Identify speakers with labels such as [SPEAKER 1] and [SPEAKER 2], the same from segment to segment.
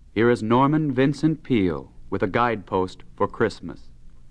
[SPEAKER 1] here is Norman Vincent Peale with a guidepost for Christmas.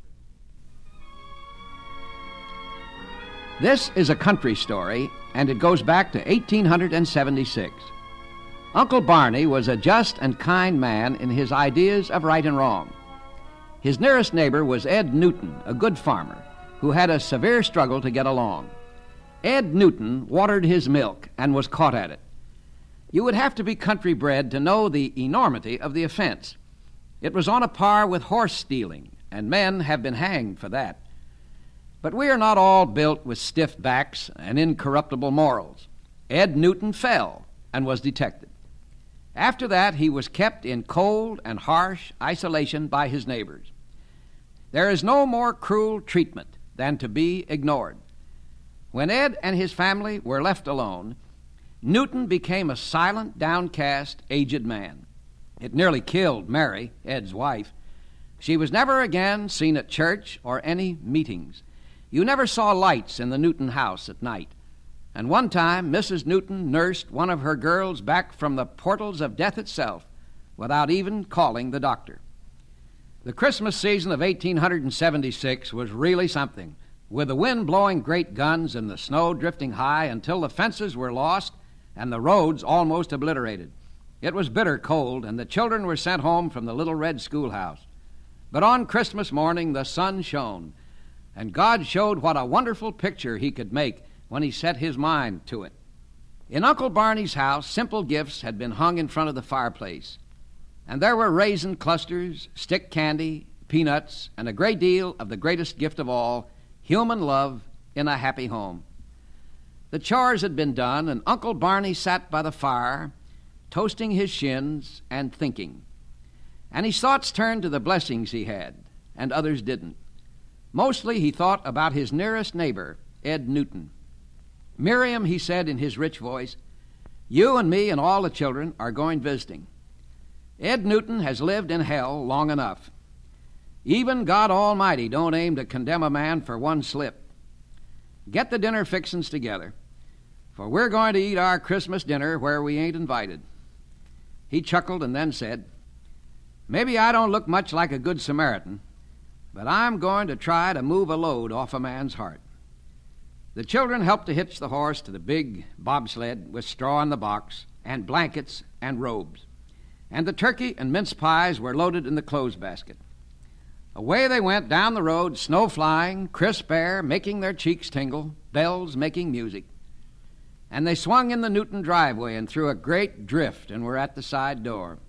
[SPEAKER 2] This is a country story, and it goes back to 1876. Uncle Barney was a just and kind man in his ideas of right and wrong. His nearest neighbor was Ed Newton, a good farmer, who had a severe struggle to get along. Ed Newton watered his milk and was caught at it. You would have to be country bred to know the enormity of the offense. It was on a par with horse stealing, and men have been hanged for that. But we are not all built with stiff backs and incorruptible morals. Ed Newton fell and was detected. After that, he was kept in cold and harsh isolation by his neighbors. There is no more cruel treatment than to be ignored. When Ed and his family were left alone, Newton became a silent, downcast, aged man. It nearly killed Mary, Ed's wife. She was never again seen at church or any meetings. You never saw lights in the Newton house at night. And one time, Mrs. Newton nursed one of her girls back from the portals of death itself without even calling the doctor. The Christmas season of 1876 was really something, with the wind blowing great guns and the snow drifting high until the fences were lost and the roads almost obliterated. It was bitter cold, and the children were sent home from the little red schoolhouse. But on Christmas morning, the sun shone, and God showed what a wonderful picture he could make when he set his mind to it. In Uncle Barney's house, simple gifts had been hung in front of the fireplace, and there were raisin clusters, stick candy, peanuts, and a great deal of the greatest gift of all, human love in a happy home. The chores had been done, and Uncle Barney sat by the fire, toasting his shins and thinking. And his thoughts turned to the blessings he had, and others didn't. Mostly he thought about his nearest neighbor, Ed Newton. "Miriam," he said in his rich voice, "you and me and all the children are going visiting. Ed Newton has lived in hell long enough. Even God Almighty don't aim to condemn a man for one slip. Get the dinner fixings together, for we're going to eat our Christmas dinner where we ain't invited." He chuckled and then said, "Maybe I don't look much like a good Samaritan, but I'm going to try to move a load off a man's heart." The children helped to hitch the horse to the big bobsled with straw in the box and blankets and robes, and the turkey and mince pies were loaded in the clothes basket. Away they went down the road, snow flying, crisp air making their cheeks tingle, bells making music. And they swung in the Newton driveway and through a great drift and were at the side door.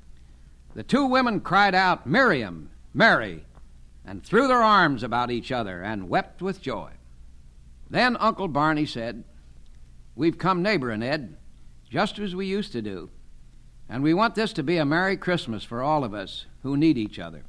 [SPEAKER 2] The two women cried out, "Miriam, Mary," and threw their arms about each other and wept with joy. Then Uncle Barney said, "We've come neighboring, Ed, just as we used to do, and we want this to be a Merry Christmas for all of us who need each other."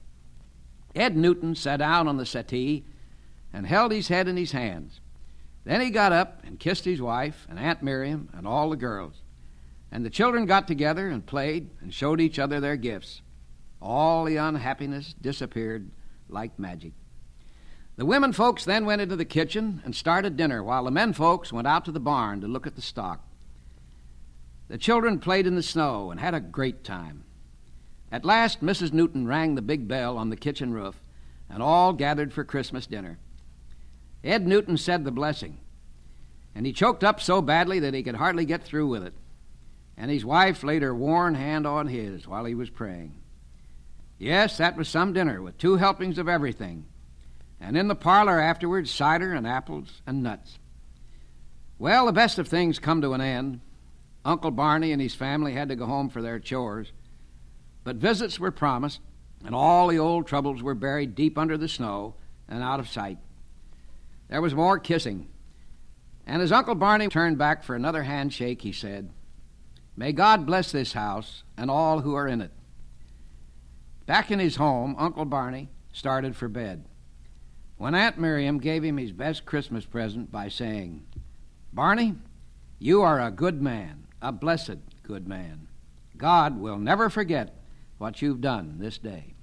[SPEAKER 2] Ed Newton sat down on the settee and held his head in his hands. Then he got up and kissed his wife and Aunt Miriam and all the girls. And the children got together and played and showed each other their gifts. All the unhappiness disappeared like magic. The women folks then went into the kitchen and started dinner, while the men folks went out to the barn to look at the stock. The children played in the snow and had a great time. At last, Mrs. Newton rang the big bell on the kitchen roof, and all gathered for Christmas dinner. Ed Newton said the blessing, and he choked up so badly that he could hardly get through with it, and his wife laid her worn hand on his while he was praying. Yes, that was some dinner with 2 helpings of everything, and in the parlor afterwards, cider and apples and nuts. Well, the best of things come to an end. Uncle Barney and his family had to go home for their chores, but visits were promised, and all the old troubles were buried deep under the snow and out of sight. There was more kissing, and as Uncle Barney turned back for another handshake, he said, "May God bless this house and all who are in it." Back in his home, Uncle Barney started for bed, when Aunt Miriam gave him his best Christmas present by saying, "Barney, you are a good man, a blessed good man. God will never forget what you've done this day."